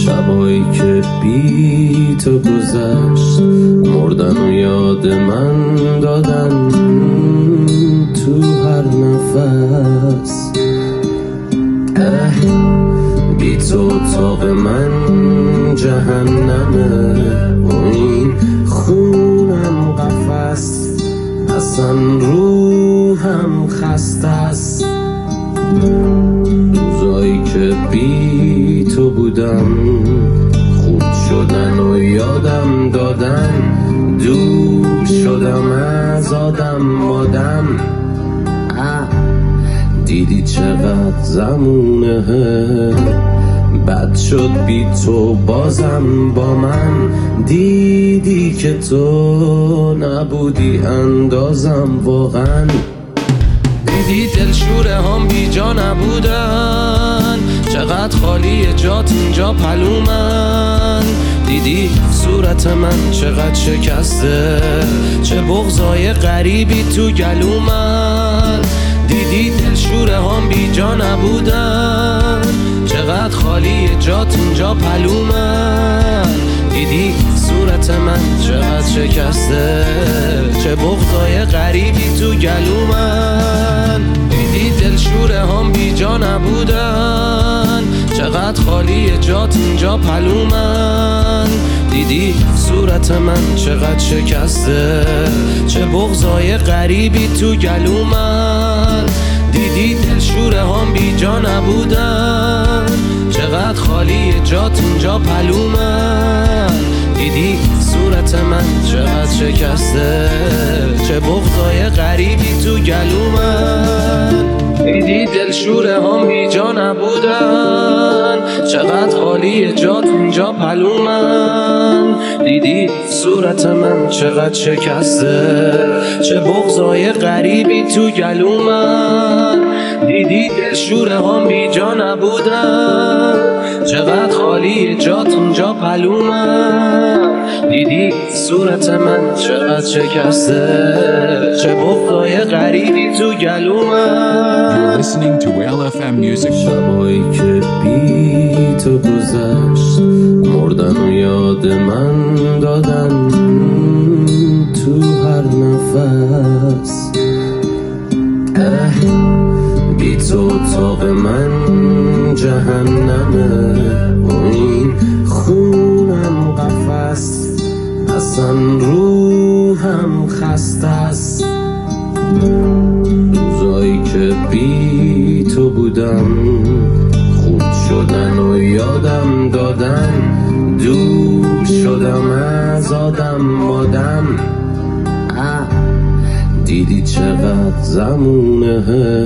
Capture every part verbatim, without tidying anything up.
شبایی که بی تو گذشت، مردن و یاد من دادن تو هر نفس. بی تو اتاق من جهنمه و این خونم قفس، اصلا روحم خسته است. روزایی که بی تو بودم خوب شدن و یادم دادن، دور شدم از آدم آدم. دیدی چقدر زمونه بد شد بی تو بازم با من، دیدی که تو نبودی اندازم واقعا. دیدی دلشوره هم بی جا نبودن، چقدر خالی جات اینجا پلومن. دیدی صورت من چقدر شکسته، چه بغضای غریبی تو گلومن. دیدی دلشوره هم بی جا نبودن، چقدر خالی جات اینجا پلومن. دیدی صورت من چقدر شکسته، چه بغضای غریبی تو گلومن. دیدی دلشوره هم بی جا نبودن، چقدر خالی جات اینجا پلومن. دیدی صورت من چقدر شکسته، چه بغضای غریبی تو گلومن. دیدی دلشوره هم بی جا نبودن، چقدر خالی جات اینجا پلومن. دیدی صورت من چقدر شکسته، چه بغضای غریبی تو گلومن. دیدی دلشوره هم بی جا نبودن، چقدر خالی جات اینجا پلومن. دیدی صورت من چقدر شکسته، چه بغضای غریبی تو گلومن. دیدی دلشوره هم بی جا نبودن، چقدر خالی جات اینجا پلومن. دیدی صورت من چقدر شکسته، چه بغضای غریبی تو گلومن. You're listening to L F M Music. شبایی که بی تو گذشت، مردن و یاد من دادن تو هر نفس. بی تو اتاق من جهنمه و این خونم قفس، اصلا روحم خسته است. روزایی که بی تو بودم خوب شدن و یادم دادن، دور شدم از آدم آدم. دیدی چقدر زمونه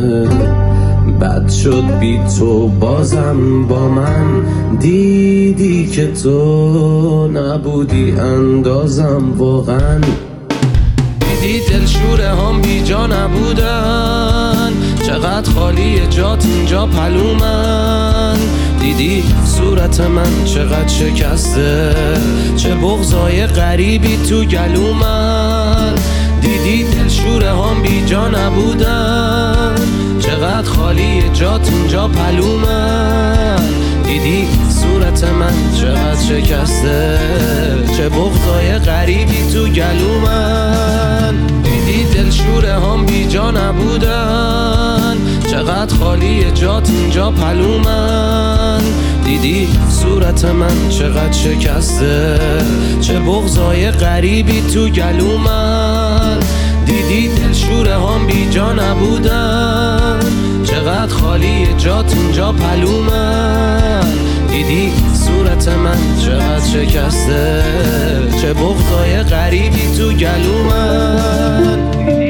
بد شد بی تو بازم با من، دیدی که تو نبودی اندازم واقعا. دیدی دلشوره هم بی جا نبودن، چقدر خالی جات اینجا پلومن. دیدی صورت من چقدر شکسته، چه بغضای غریبی تو گلومن. دیدی دلشوره هم بی جا نبودن، چقدر خالی جات اینجا پلومن. دیدی صورت من چقدر شکسته، چه بغضای غریبی تو گلومن. دیدی دلشوره هم بی جا نبودن، چقدر خالی جات اینجا پلومن. دیدی صورت من چقدر شکسته، چه بغضای غریبی تو گلومن. دیدی دلشوره هم بی جا نبودن، چقدر خالی جات اینجا پلومن. دیدی صورت من چقدر شکسته، چه بغضای غریبی تو گلومن.